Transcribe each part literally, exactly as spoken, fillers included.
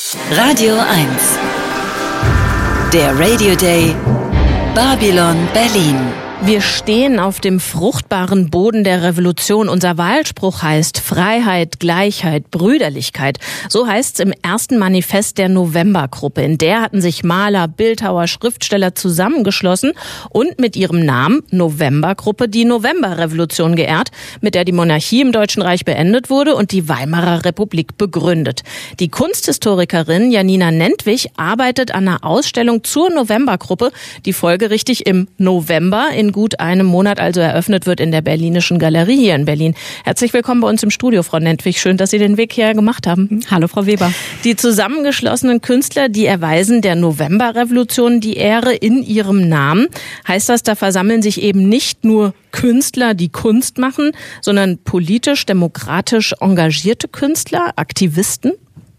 Radio eins. Der Radio Day Babylon Berlin. Wir stehen auf dem fruchtbaren Boden der Revolution. Unser Wahlspruch heißt Freiheit, Gleichheit, Brüderlichkeit. So heißt's im ersten Manifest der Novembergruppe. In der hatten sich Maler, Bildhauer, Schriftsteller zusammengeschlossen und mit ihrem Namen Novembergruppe die Novemberrevolution geehrt, mit der die Monarchie im Deutschen Reich beendet wurde und die Weimarer Republik begründet. Die Kunsthistorikerin Janina Nentwich arbeitet an einer Ausstellung zur Novembergruppe, die folgerichtig im November in gut einem Monat also eröffnet wird in der Berlinischen Galerie hier in Berlin. Herzlich willkommen bei uns im Studio, Frau Nentwich. Schön, dass Sie den Weg hierher gemacht haben. Hallo, Frau Weber. Die zusammengeschlossenen Künstler, die erweisen der Novemberrevolution die Ehre in ihrem Namen. Heißt das, da versammeln sich eben nicht nur Künstler, die Kunst machen, sondern politisch, demokratisch engagierte Künstler, Aktivisten?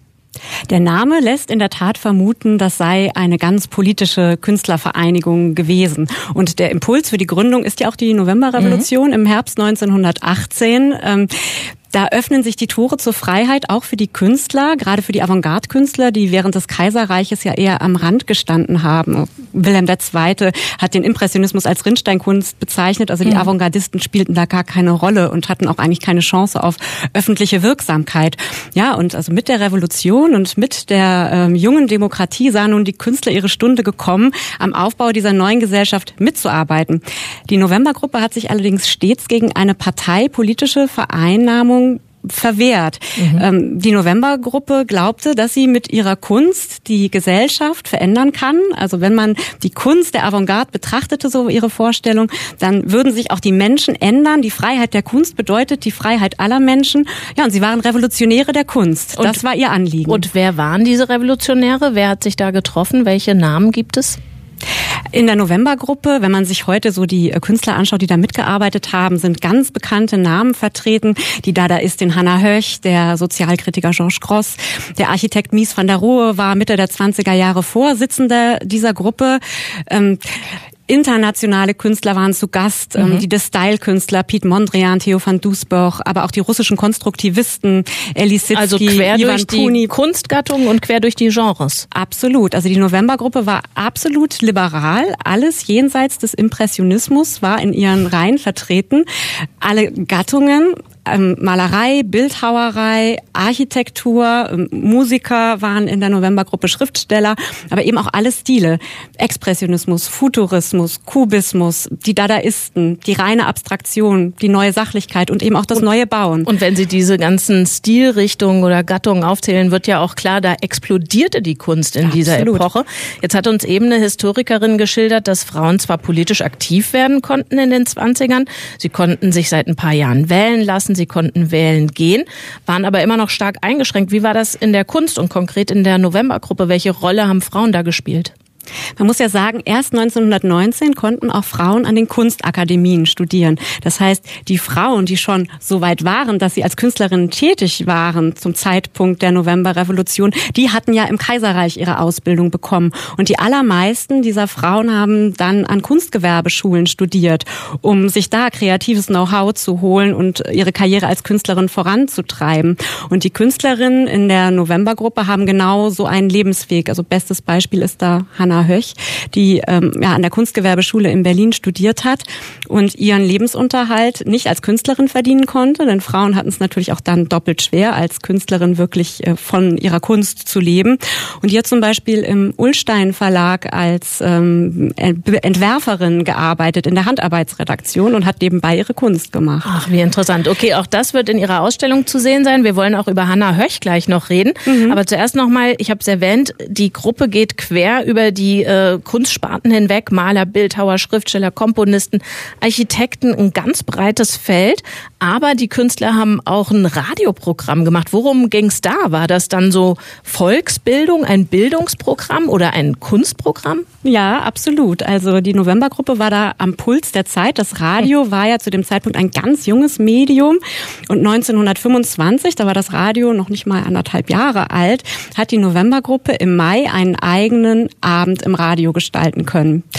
Der Name lässt in der Tat vermuten, das sei eine ganz politische Künstlervereinigung gewesen. Und der Impuls für die Gründung ist ja auch die Novemberrevolution mhm. im Herbst neunzehnhundertachtzehn. Ähm, Da öffnen sich die Tore zur Freiheit auch für die Künstler, gerade für die Avantgarde-Künstler, die während des Kaiserreiches ja eher am Rand gestanden haben. Wilhelm der Zweite hat den Impressionismus als Rinnsteinkunst bezeichnet, also die mhm. Avantgardisten spielten da gar keine Rolle und hatten auch eigentlich keine Chance auf öffentliche Wirksamkeit. Ja, und also mit der Revolution und mit der ähm, jungen Demokratie sahen nun die Künstler ihre Stunde gekommen, am Aufbau dieser neuen Gesellschaft mitzuarbeiten. Die Novembergruppe hat sich allerdings stets gegen eine parteipolitische Vereinnahmung verwehrt. Mhm. Ähm, die Novembergruppe glaubte, dass sie mit ihrer Kunst die Gesellschaft verändern kann. Also wenn man die Kunst der Avantgarde betrachtete, so ihre Vorstellung, dann würden sich auch die Menschen ändern. Die Freiheit der Kunst bedeutet die Freiheit aller Menschen. Ja, und sie waren Revolutionäre der Kunst. Und, das war ihr Anliegen. Und wer waren diese Revolutionäre? Wer hat sich da getroffen? Welche Namen gibt es? In der Novembergruppe, wenn man sich heute so die Künstler anschaut, die da mitgearbeitet haben, sind ganz bekannte Namen vertreten. Die Dadaistin Hannah Höch, der Sozialkritiker Georges Grosz, der Architekt Mies van der Rohe war Mitte der zwanziger Jahre Vorsitzender dieser Gruppe. Ähm, Internationale Künstler waren zu Gast, mhm. die Style-Künstler Piet Mondrian, Theo van Doesburg, aber auch die russischen Konstruktivisten, Elie Sitzky, also quer Ivan durch Puni. Die Kunstgattungen und quer durch die Genres. Absolut. Also die Novembergruppe war absolut liberal. Alles jenseits des Impressionismus war in ihren Reihen vertreten. Alle Gattungen, Malerei, Bildhauerei, Architektur, Musiker waren in der Novembergruppe, Schriftsteller, aber eben auch alle Stile. Expressionismus, Futurismus, Kubismus, die Dadaisten, die reine Abstraktion, die neue Sachlichkeit und eben auch das neue Bauen. Und wenn Sie diese ganzen Stilrichtungen oder Gattungen aufzählen, wird ja auch klar, da explodierte die Kunst in dieser Absolut. Epoche. Jetzt hat uns eben eine Historikerin geschildert, dass Frauen zwar politisch aktiv werden konnten in den zwanzigern, sie konnten sich seit ein paar Jahren wählen lassen, sie konnten wählen gehen, waren aber immer noch stark eingeschränkt. Wie war das in der Kunst und konkret in der Novembergruppe? Welche Rolle haben Frauen da gespielt? Man muss ja sagen, erst neunzehnhundertneunzehn konnten auch Frauen an den Kunstakademien studieren. Das heißt, die Frauen, die schon so weit waren, dass sie als Künstlerinnen tätig waren zum Zeitpunkt der Novemberrevolution, die hatten ja im Kaiserreich ihre Ausbildung bekommen. Und die allermeisten dieser Frauen haben dann an Kunstgewerbeschulen studiert, um sich da kreatives Know-how zu holen und ihre Karriere als Künstlerin voranzutreiben. Und die Künstlerinnen in der Novembergruppe haben genau so einen Lebensweg. Also bestes Beispiel ist da Hannah Höch, die ähm, ja, an der Kunstgewerbeschule in Berlin studiert hat und ihren Lebensunterhalt nicht als Künstlerin verdienen konnte, denn Frauen hatten es natürlich auch dann doppelt schwer, als Künstlerin wirklich äh, von ihrer Kunst zu leben. Und die hat zum Beispiel im Ullstein Verlag als ähm, Entwerferin gearbeitet in der Handarbeitsredaktion und hat nebenbei ihre Kunst gemacht. Ach, wie interessant. Okay, auch das wird in Ihrer Ausstellung zu sehen sein. Wir wollen auch über Hannah Höch gleich noch reden. Mhm. Aber zuerst nochmal, ich habe es erwähnt, die Gruppe geht quer über die Die äh, Kunstsparten hinweg, Maler, Bildhauer, Schriftsteller, Komponisten, Architekten, ein ganz breites Feld. Aber die Künstler haben auch ein Radioprogramm gemacht. Worum ging's da? War das dann so Volksbildung, ein Bildungsprogramm oder ein Kunstprogramm? Ja, absolut. Also die Novembergruppe war da am Puls der Zeit. Das Radio war ja zu dem Zeitpunkt ein ganz junges Medium. Und neunzehnhundertfünfundzwanzig, da war das Radio noch nicht mal anderthalb Jahre alt, hat die Novembergruppe im Mai einen eigenen Abend im Radio gestalten können.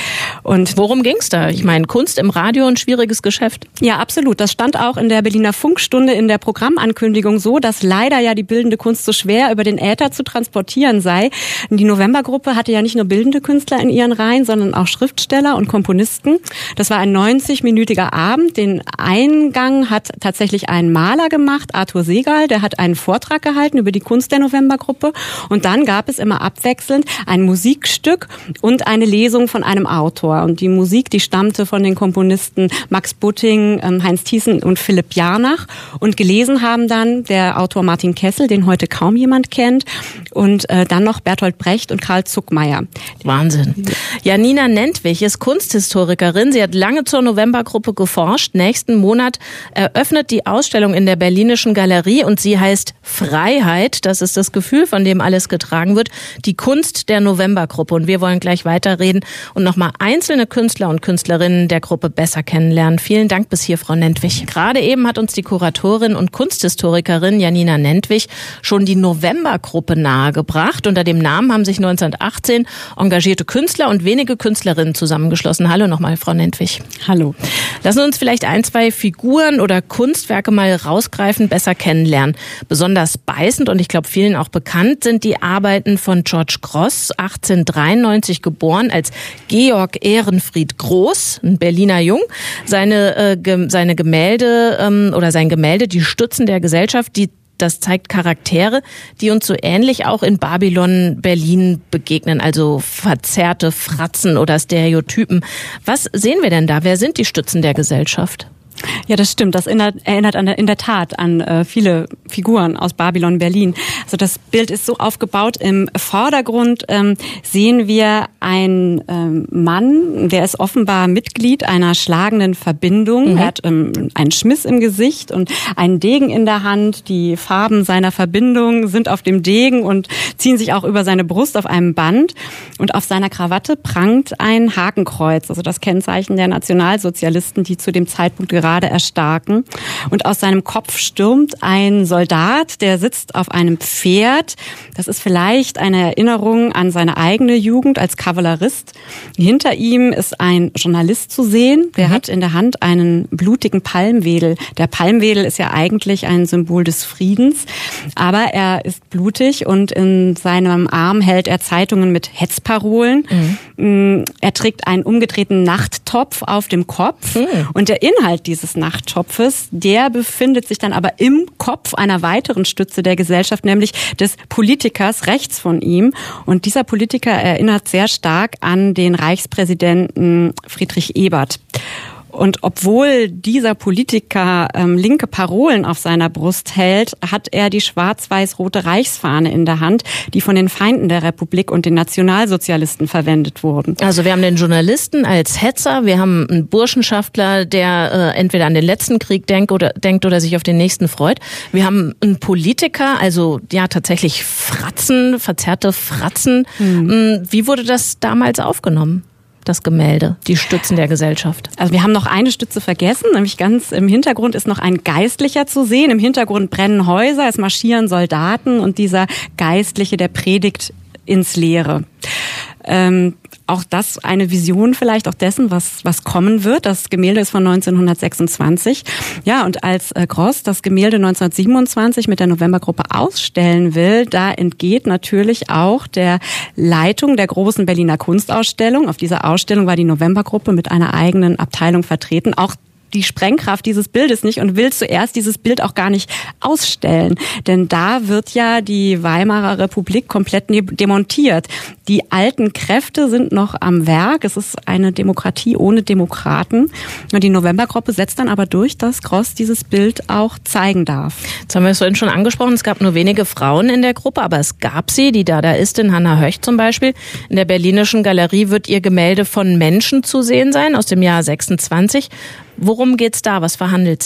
Und worum ging's da? Ich meine, Kunst im Radio, ein schwieriges Geschäft. Ja, absolut. Das stand auch in der Berliner Funkstunde in der Programmankündigung so, dass leider ja die bildende Kunst so schwer über den Äther zu transportieren sei. Die Novembergruppe hatte ja nicht nur bildende Künstler in ihren Reihen, sondern auch Schriftsteller und Komponisten. Das war ein neunzig-minütiger Abend. Den Eingang hat tatsächlich ein Maler gemacht, Arthur Segal. Der hat einen Vortrag gehalten über die Kunst der Novembergruppe. Und dann gab es immer abwechselnd ein Musikstück und eine Lesung von einem Autor. Und die Musik, die stammte von den Komponisten Max Butting, Heinz Thiessen und Philipp Jarnach. Und gelesen haben dann der Autor Martin Kessel, den heute kaum jemand kennt, und äh, dann noch Bertolt Brecht und Karl Zuckmayer. Wahnsinn. Janina Nentwich ist Kunsthistorikerin. Sie hat lange zur Novembergruppe geforscht. Nächsten Monat eröffnet die Ausstellung in der Berlinischen Galerie und sie heißt Freiheit. Das ist das Gefühl, von dem alles getragen wird. Die Kunst der Novembergruppe. Und wir wollen gleich weiterreden und nochmal einzelne Künstler und Künstlerinnen der Gruppe besser kennenlernen. Vielen Dank bis hier, Frau Nentwich. Gerade eben hat uns die Kuratorin und Kunsthistorikerin Janina Nentwich schon die Novembergruppe nahegebracht. Unter dem Namen haben sich neunzehnhundertachtzehn engagierte Künstler und wenige Künstlerinnen zusammengeschlossen. Hallo nochmal, Frau Nentwich. Hallo. Lassen Sie uns vielleicht ein, zwei Figuren oder Kunstwerke mal rausgreifen, besser kennenlernen. Besonders beißend und ich glaube vielen auch bekannt sind die Arbeiten von George Grosz, achtzehnhundertdreiundneunzig geboren als Georg Ehrenfried Groß, ein Berliner Jung. Seine, äh, ge- seine Gemälde ähm, oder sein Gemälde, die Stützen der Gesellschaft, die das zeigt Charaktere, die uns so ähnlich auch in Babylon Berlin begegnen, also verzerrte Fratzen oder Stereotypen. Was sehen wir denn da? Wer sind die Stützen der Gesellschaft? Ja, das stimmt. Das erinnert, erinnert an, in der Tat an äh, viele Figuren aus Babylon Berlin. Also das Bild ist so aufgebaut. Im Vordergrund ähm, sehen wir einen ähm, Mann, der ist offenbar Mitglied einer schlagenden Verbindung. Mhm. Er hat ähm, einen Schmiss im Gesicht und einen Degen in der Hand. Die Farben seiner Verbindung sind auf dem Degen und ziehen sich auch über seine Brust auf einem Band. Und auf seiner Krawatte prangt ein Hakenkreuz, also das Kennzeichen der Nationalsozialisten, die zu dem Zeitpunkt gerade gerade erstarken. Und aus seinem Kopf stürmt ein Soldat, der sitzt auf einem Pferd. Das ist vielleicht eine Erinnerung an seine eigene Jugend als Kavallerist. Hinter ihm ist ein Journalist zu sehen. Der mhm. hat in der Hand einen blutigen Palmwedel. Der Palmwedel ist ja eigentlich ein Symbol des Friedens, aber er ist blutig und in seinem Arm hält er Zeitungen mit Hetzparolen. Mhm. Er trägt einen umgedrehten Nachttopf auf dem Kopf mhm. und der Inhalt dieses dieses Nachttopfes, der befindet sich dann aber im Kopf einer weiteren Stütze der Gesellschaft, nämlich des Politikers rechts von ihm. Und dieser Politiker erinnert sehr stark an den Reichspräsidenten Friedrich Ebert. Und obwohl dieser Politiker ähm, linke Parolen auf seiner Brust hält, hat er die schwarz-weiß-rote Reichsfahne in der Hand, die von den Feinden der Republik und den Nationalsozialisten verwendet wurden. Also wir haben den Journalisten als Hetzer, wir haben einen Burschenschaftler, der äh, entweder an den letzten Krieg denkt oder, denkt oder sich auf den nächsten freut. Wir haben einen Politiker, also ja tatsächlich Fratzen, verzerrte Fratzen. Mhm. Wie wurde das damals aufgenommen? Das Gemälde, die Stützen der Gesellschaft. Also wir haben noch eine Stütze vergessen, nämlich ganz im Hintergrund ist noch ein Geistlicher zu sehen. Im Hintergrund brennen Häuser, es marschieren Soldaten und dieser Geistliche, der predigt ins Leere. Ähm, auch das eine Vision vielleicht auch dessen, was was kommen wird. Das Gemälde ist von neunzehnhundertsechsundzwanzig. Ja, und als äh, Grosz das Gemälde neunzehnhundertsiebenundzwanzig mit der Novembergruppe ausstellen will, da entgeht natürlich auch der Leitung der großen Berliner Kunstausstellung. Auf dieser Ausstellung war die Novembergruppe mit einer eigenen Abteilung vertreten. Auch die Sprengkraft dieses Bildes nicht und will zuerst dieses Bild auch gar nicht ausstellen. Denn da wird ja die Weimarer Republik komplett demontiert. Die alten Kräfte sind noch am Werk. Es ist eine Demokratie ohne Demokraten. Und die Novembergruppe setzt dann aber durch, dass Grosz dieses Bild auch zeigen darf. Jetzt haben wir es vorhin schon angesprochen, es gab nur wenige Frauen in der Gruppe, aber es gab sie, die Dadaistin Hannah Höch zum Beispiel. In der Berlinischen Galerie wird ihr Gemälde von Menschen zu sehen sein, aus dem Jahr sechsundzwanzig. Worum geht's da? Was verhandelt sie?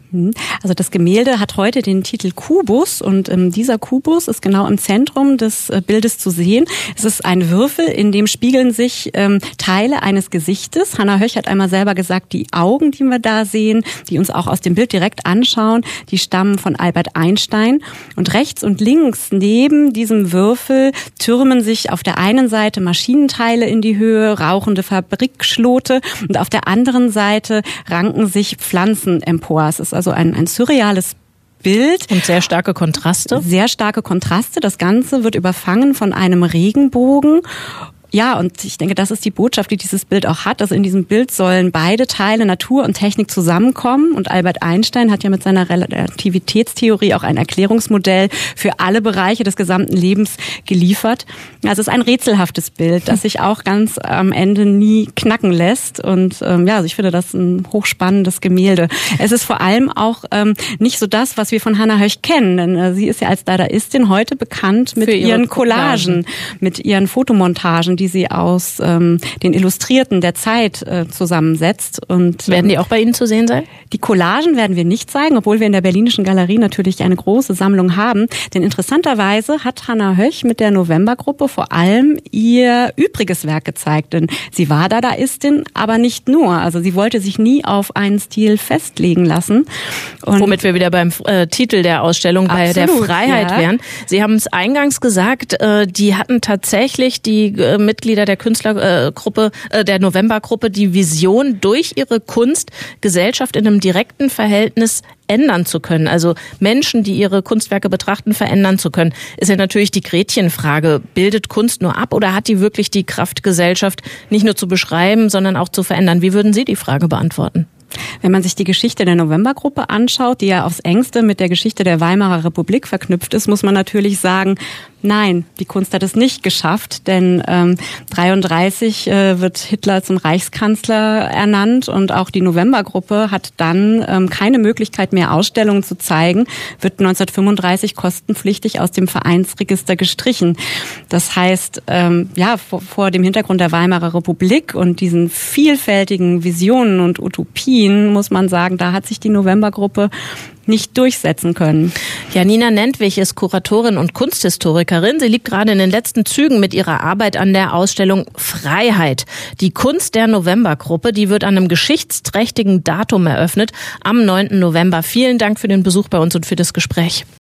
Also das Gemälde hat heute den Titel Kubus und ähm, dieser Kubus ist genau im Zentrum des äh, Bildes zu sehen. Es ist ein Würfel, in dem spiegeln sich ähm, Teile eines Gesichtes. Hannah Höch hat einmal selber gesagt, die Augen, die wir da sehen, die uns auch aus dem Bild direkt anschauen, die stammen von Albert Einstein. Und rechts und links neben diesem Würfel türmen sich auf der einen Seite Maschinenteile in die Höhe, rauchende Fabrikschlote und auf der anderen Seite ranken sich Pflanzen empor. Es ist also ein, ein surreales Bild. Und sehr starke Kontraste. Sehr starke Kontraste. Das Ganze wird überfangen von einem Regenbogen. Ja, und ich denke, das ist die Botschaft, die dieses Bild auch hat. Also in diesem Bild sollen beide Teile, Natur und Technik, zusammenkommen. Und Albert Einstein hat ja mit seiner Relativitätstheorie auch ein Erklärungsmodell für alle Bereiche des gesamten Lebens geliefert. Also es ist ein rätselhaftes Bild, das sich auch ganz am Ende nie knacken lässt. Und ähm, ja, also ich finde das ein hochspannendes Gemälde. Es ist vor allem auch ähm, nicht so das, was wir von Hannah Höch kennen. Denn äh, sie ist ja als Dadaistin heute bekannt mit ihren Collagen, Collagen, mit ihren Fotomontagen, die sie aus ähm, den Illustrierten der Zeit äh, zusammensetzt. Und werden die auch bei Ihnen zu sehen sein? Die Collagen werden wir nicht zeigen, obwohl wir in der Berlinischen Galerie natürlich eine große Sammlung haben. Denn interessanterweise hat Hannah Höch mit der Novembergruppe vor allem ihr übriges Werk gezeigt. Denn sie war Dadaistin, aber nicht nur. Also sie wollte sich nie auf einen Stil festlegen lassen. Und womit wir wieder beim äh, Titel der Ausstellung, bei absolut, der Freiheit ja. wären. Sie haben es eingangs gesagt, äh, die hatten tatsächlich die äh, Mitglieder der Künstlergruppe, äh, der Novembergruppe, die Vision, durch ihre Kunst Gesellschaft in einem direkten Verhältnis ändern zu können. Also Menschen, die ihre Kunstwerke betrachten, verändern zu können. Ist ja natürlich die Gretchenfrage. Bildet Kunst nur ab oder hat die wirklich die Kraft, Gesellschaft nicht nur zu beschreiben, sondern auch zu verändern? Wie würden Sie die Frage beantworten? Wenn man sich die Geschichte der Novembergruppe anschaut, die ja aufs Engste mit der Geschichte der Weimarer Republik verknüpft ist, muss man natürlich sagen, nein, die Kunst hat es nicht geschafft, denn ähm, dreiunddreißig äh, wird Hitler zum Reichskanzler ernannt und auch die Novembergruppe hat dann ähm, keine Möglichkeit mehr, Ausstellungen zu zeigen, wird neunzehnhundertfünfunddreißig kostenpflichtig aus dem Vereinsregister gestrichen. Das heißt, ähm, ja, vor, vor dem Hintergrund der Weimarer Republik und diesen vielfältigen Visionen und Utopien muss man sagen, da hat sich die Novembergruppe nicht durchsetzen können. Janina Nentwich ist Kuratorin und Kunsthistorikerin. Sie liegt gerade in den letzten Zügen mit ihrer Arbeit an der Ausstellung Freiheit. Die Kunst der Novembergruppe, die wird an einem geschichtsträchtigen Datum eröffnet, am neunten November. Vielen Dank für den Besuch bei uns und für das Gespräch.